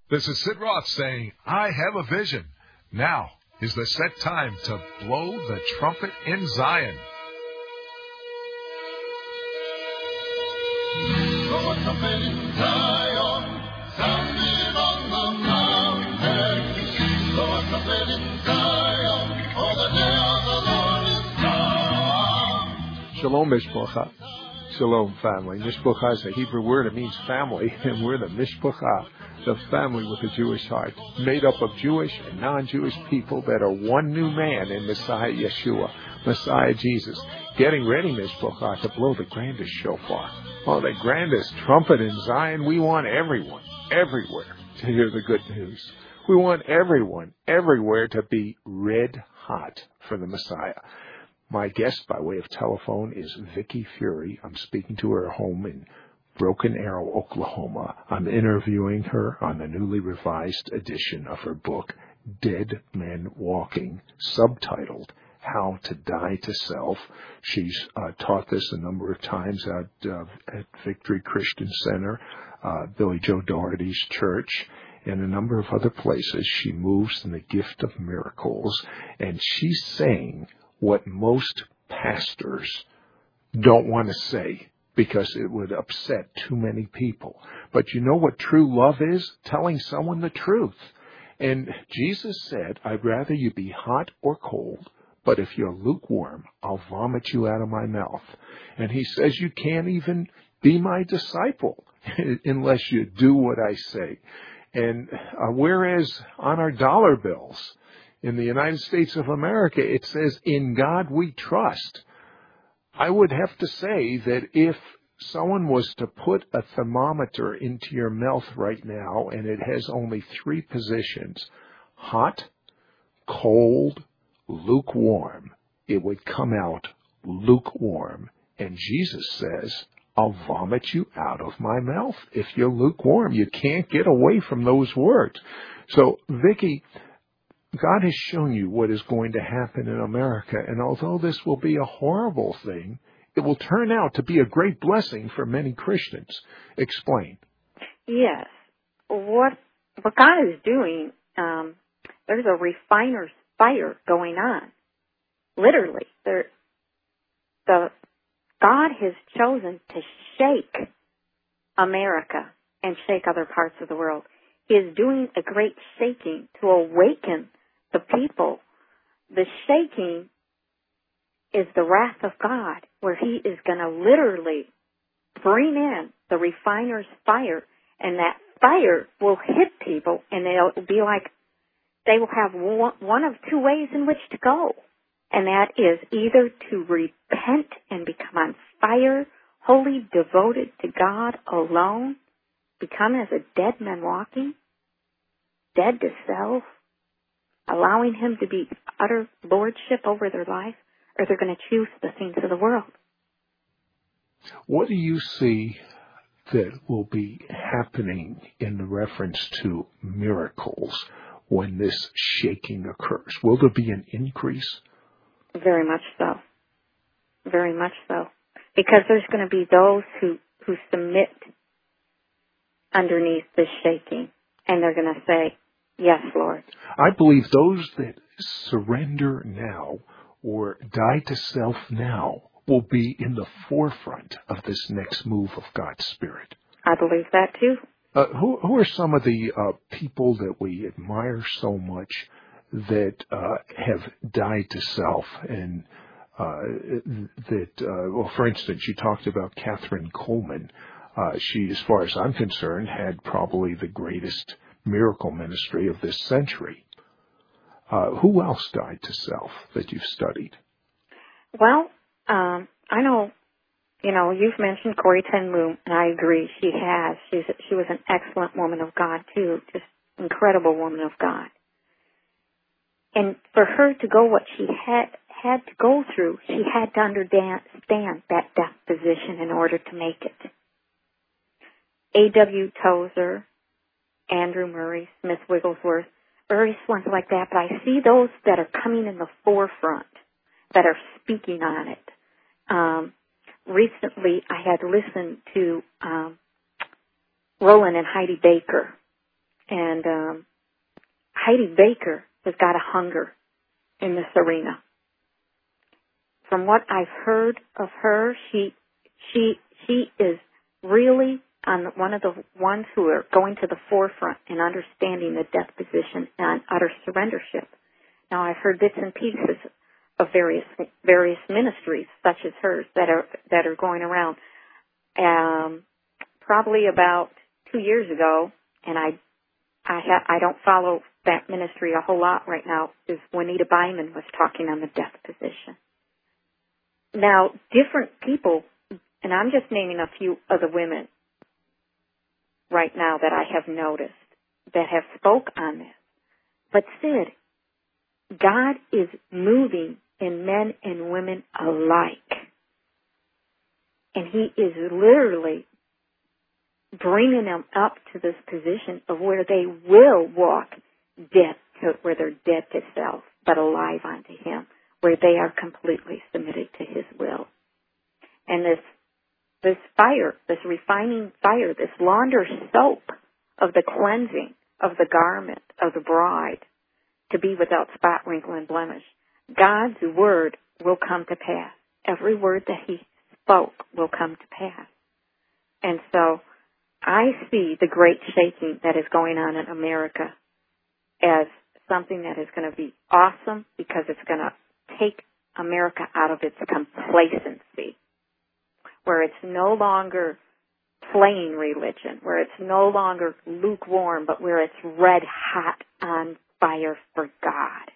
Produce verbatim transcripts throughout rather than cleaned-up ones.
This is Sid Roth saying, I have a vision. Now is the set time to blow the trumpet in Zion. Blow a trumpet in Zion, sounding on the mountains. Blow a trumpet in Zion, for the day of the Lord is come. Shalom, Mishpacha. Shalom, family. Mishpacha is a Hebrew word. It means family, and we're the Mishpacha, the family with a Jewish heart, made up of Jewish and non-Jewish people that are one new man in Messiah Yeshua, Messiah Jesus, getting ready, Mishpacha, to blow the grandest shofar. Oh, the grandest trumpet in Zion. We want everyone, everywhere, to hear the good news. We want everyone, everywhere, to be red hot for the Messiah. My guest by way of telephone is Vicki Fury. I'm speaking to her home in Broken Arrow, Oklahoma. I'm interviewing her on the newly revised edition of her book, Dead Men Walking, subtitled How to Die to Self. She's uh, taught this a number of times at, uh, at Victory Christian Center, uh, Billy Joe Doherty's church, and a number of other places. She moves in the gift of miracles, and she's saying what most pastors don't want to say because it would upset too many people. But you know what true love is? Telling someone the truth. And Jesus said, I'd rather you be hot or cold, but if you're lukewarm, I'll vomit you out of my mouth. And he says you can't even be my disciple unless you do what I say. And uh, whereas on our dollar bills in the United States of America, it says, in God we trust. I would have to say that if someone was to put a thermometer into your mouth right now and it has only three positions, hot, cold, lukewarm, it would come out lukewarm. And Jesus says, I'll vomit you out of my mouth if you're lukewarm. You can't get away from those words. So, Vicki, God has shown you what is going to happen in America, and although this will be a horrible thing, it will turn out to be a great blessing for many Christians. Explain. Yes. What what God is doing, um, there's a refiner's fire going on. Literally. There, the God has chosen to shake America and shake other parts of the world. He is doing a great shaking to awaken the people. The shaking is the wrath of God, where he is going to literally bring in the refiner's fire, and that fire will hit people, and they'll be like, they will have one, one of two ways in which to go, and that is either to repent and become on fire, wholly devoted to God alone, become as a dead man walking, dead to self, allowing him to be utter lordship over their life, or they're going to choose the things of the world. What do you see that will be happening in reference to miracles when this shaking occurs? Will there be an increase? Very much so. Very much so. Because there's going to be those who, who submit underneath this shaking, and they're going to say, yes, Lord. I believe those that surrender now or die to self now will be in the forefront of this next move of God's Spirit. I believe that too. Uh, who, who are some of the uh, people that we admire so much that uh, have died to self and uh, that, uh, well, for instance, you talked about Catherine Coleman. Uh, she, as far as I'm concerned, had probably the greatest miracle ministry of this century. Uh, who else died to self that you've studied? Well, um, I know, you know, you've mentioned Corrie ten Boom, and I agree, she has. She's, she was an excellent woman of God, too, just incredible woman of God. And for her to go what she had had to go through, she had to understand that death position in order to make it. A W Tozer, Andrew Murray, Smith Wigglesworth, various ones like that, but I see those that are coming in the forefront, that are speaking on it. Um, recently, I had listened to um, Roland and Heidi Baker, And um, Heidi Baker has got a hunger in this arena. From what I've heard of her, she she she is really on one of the ones who are going to the forefront in understanding the death position and utter surrendership. Now, I've heard bits and pieces of various various ministries, such as hers, that are that are going around. Um, probably about two years ago, and I I ha- I don't follow that ministry a whole lot right now, is Juanita Byman was talking on the death position. Now, different people, and I'm just naming a few of the women right now that I have noticed that have spoke on this. But Sid, God is moving in men and women alike. And He is literally bringing them up to this position of where they will walk dead to, where they're dead to self, but alive unto Him, where they are completely submitted to His will. And this this fire, this refining fire, this launder soap of the cleansing of the garment of the bride to be without spot, wrinkle, and blemish, God's word will come to pass. Every word that He spoke will come to pass. And so I see the great shaking that is going on in America as something that is going to be awesome, because it's going to take America out of its complacency, where it's no longer playing religion, where it's no longer lukewarm, but where it's red hot on fire for God.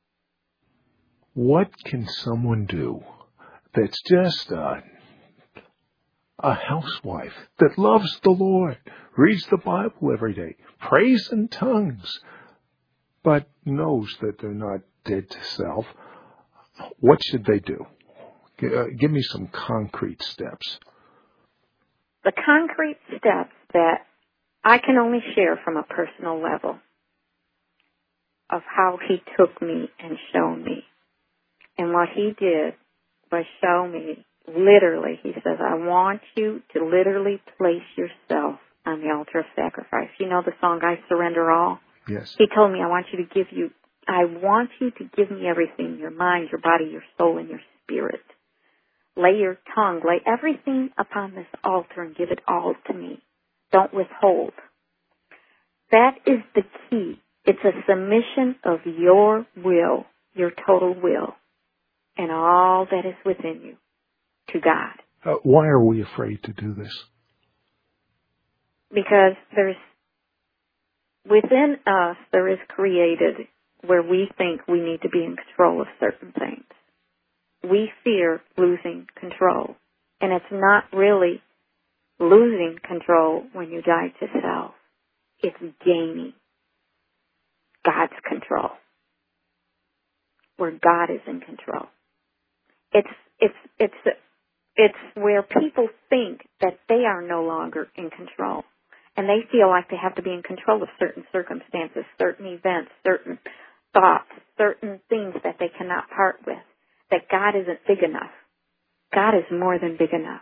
What can someone do that's just a, a housewife that loves the Lord, reads the Bible every day, prays in tongues, but knows that they're not dead to self? What should they do? Uh, give me some concrete steps. The concrete steps that I can only share from a personal level of how He took me and shown me. And what He did was show me, literally, He says, I want you to literally place yourself on the altar of sacrifice. You know the song, I Surrender All? Yes. He told me, I want you to give you, I want you to give me everything, your mind, your body, your soul, and your spirit. Lay your tongue, lay everything upon this altar and give it all to me. Don't withhold. That is the key. It's a submission of your will, your total will, and all that is within you to God. Uh, why are we afraid to do this? Because there's, within us, there is created where we think we need to be in control of certain things. We fear losing control. And it's not really losing control when you die to self. It's gaining God's control, where God is in control. It's it's it's it's where people think that they are no longer in control, and they feel like they have to be in control of certain circumstances, certain events, certain thoughts, certain things that they cannot part with. That God isn't big enough. God is more than big enough.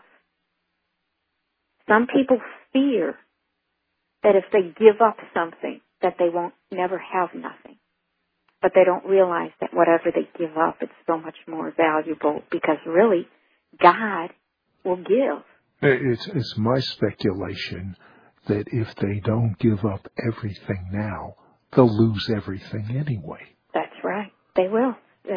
Some people fear that if they give up something, that they won't never have nothing. But they don't realize that whatever they give up, it's so much more valuable, because really, God will give. It's, it's my speculation that if they don't give up everything now, they'll lose everything anyway. That's right. They will.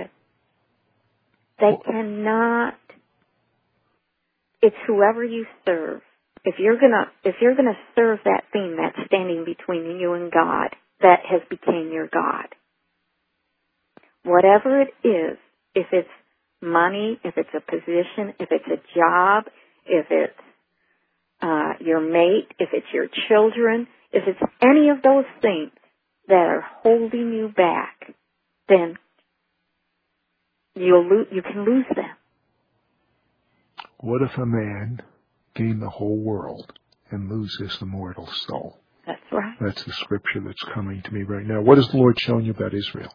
They cannot. It's whoever you serve. If you're gonna, if you're gonna serve that thing that's standing between you and God, that has become your God. Whatever it is, if it's money, if it's a position, if it's a job, if it's uh, your mate, if it's your children, if it's any of those things that are holding you back, then You'll lo- you can lose them. What if a man gain the whole world and lose his immortal soul? That's right. That's the scripture that's coming to me right now. What has the Lord shown you about Israel?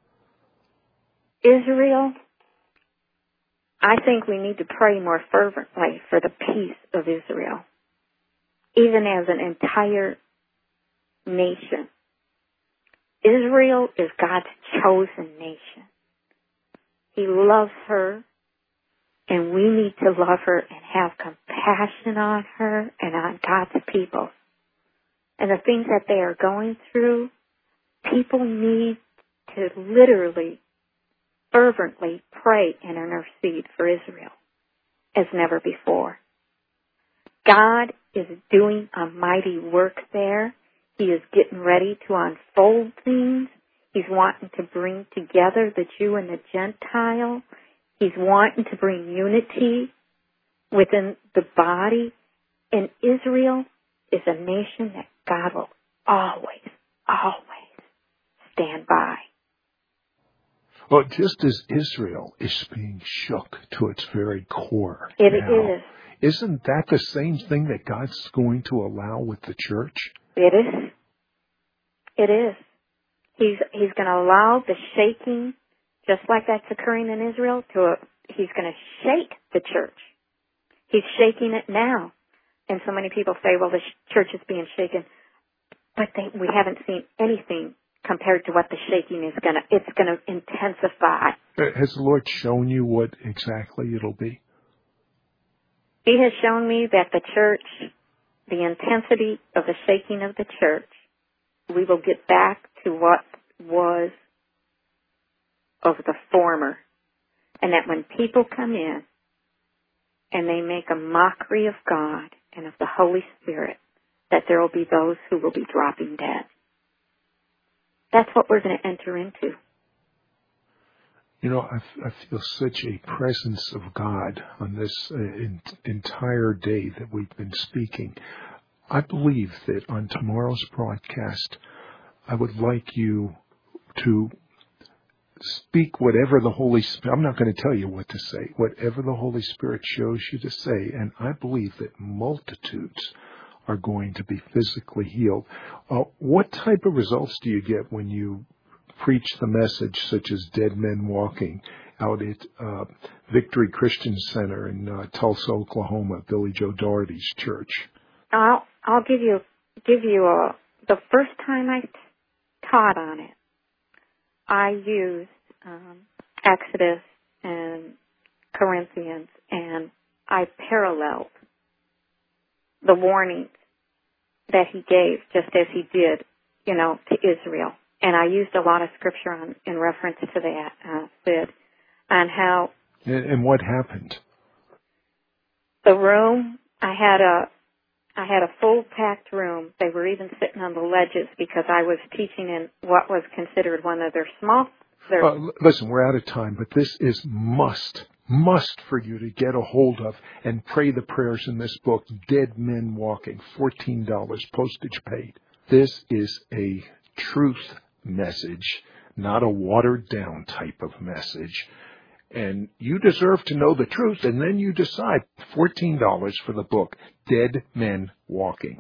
Israel, I think we need to pray more fervently for the peace of Israel. Even as an entire nation, Israel is God's chosen nation. He loves her, and we need to love her and have compassion on her and on God's people. And the things that they are going through, people need to literally, fervently pray and intercede for Israel as never before. God is doing a mighty work there. He is getting ready to unfold things. He's wanting to bring together the Jew and the Gentile. He's wanting to bring unity within the body. And Israel is a nation that God will always, always stand by. Well, just as Israel is being shook to its very core It now, is. isn't that the same thing that God's going to allow with the church? It is. It is. He's he's going to allow the shaking, just like that's occurring in Israel, to a, he's going to shake the church. He's shaking it now. And so many people say, well, the sh- church is being shaken. But they, we haven't seen anything compared to what the shaking is going to, it's going to intensify. Has the Lord shown you what exactly it'll be? He has shown me that the church, the intensity of the shaking of the church, we will get back to what was of the former. And that when people come in and they make a mockery of God and of the Holy Spirit, that there will be those who will be dropping dead. That's what we're going to enter into. You know, I, I feel such a presence of God on this uh, in, entire day that we've been speaking. I believe that on tomorrow's broadcast, I would like you to speak whatever the Holy Spirit, I'm not going to tell you what to say, whatever the Holy Spirit shows you to say, and I believe that multitudes are going to be physically healed. Uh, what type of results do you get when you preach the message such as Dead Men Walking out at uh, Victory Christian Center in uh, Tulsa, Oklahoma, Billy Joe Doherty's church? I'll I'll give you give you a the first time I taught on it, I used um, Exodus and Corinthians, and I paralleled the warnings that he gave, just as he did, you know, to Israel. And I used a lot of scripture on, in reference to that, uh, Sid, on how... And, and what happened? The room, I had a, I had a full-packed room. They were even sitting on the ledges because I was teaching in what was considered one of their small... Their uh, listen, we're out of time, but this is must, must for you to get a hold of and pray the prayers in this book, Dead Men Walking, fourteen dollars, postage paid. This is a truth message, not a watered-down type of message. And you deserve to know the truth, and then you decide. fourteen dollars for the book, Dead Men Walking.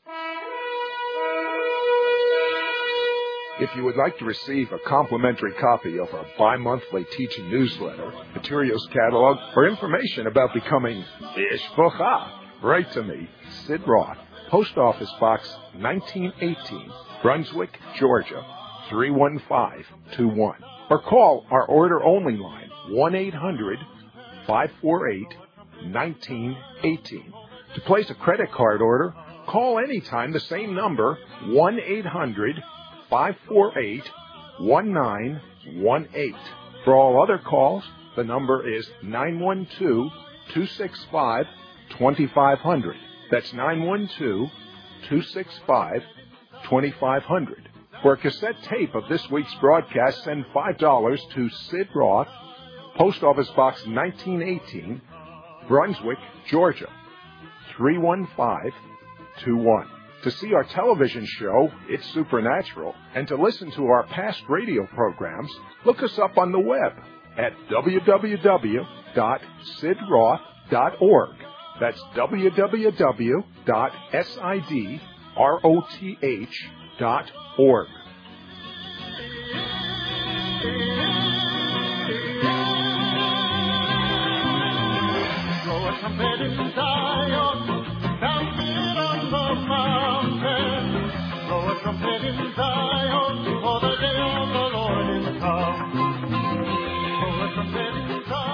If you would like to receive a complimentary copy of our bi-monthly teaching newsletter, materials catalog, or information about becoming Mishpocha, write to me, Sid Roth, Post Office Box nineteen eighteen, Brunswick, Georgia, three one five two one. Or call our order-only line, one eight hundred five four eight one nine one eight. To place a credit card order, call anytime the same number, one eight hundred five four eight one nine one eight. For all other calls, the number is nine one two two six five two five zero zero. That's nine one two two six five two five zero zero. For a cassette tape of this week's broadcast, send five dollars to Sid Roth, Post Office Box nineteen eighteen, Brunswick, Georgia, three one five two one. To see our television show, It's Supernatural, and to listen to our past radio programs, look us up on the web at w w w dot sid roth dot org. That's w w w dot sid roth dot org. Blow a trumpet in Zion, sound it on the mountain. Blow a trumpet in Zion, for the day of the Lord is come. Oh, a trumpet in Zion.